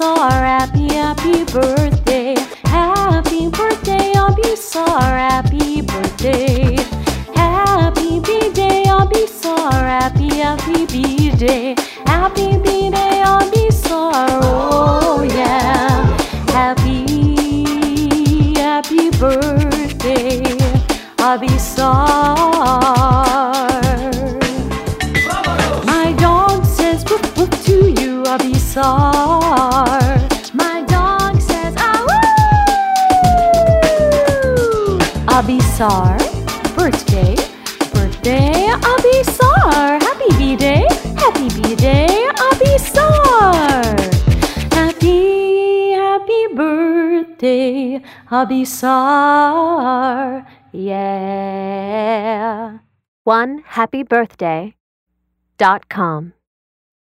Abisar, happy birthday. Happy birthday, Abisar, happy birthday. Happy B-Day, Abisar, happy B-Day. Happy B-Day, Abisar, oh yeah. Happy birthday, Abisar. My dog says woof woof to you, Abisar. My dog says ah woo. Abisar, birthday, Abisar. Happy B-Day, Abisar. Happy birthday, Abisar. Yeah. OneHappyBirthday.com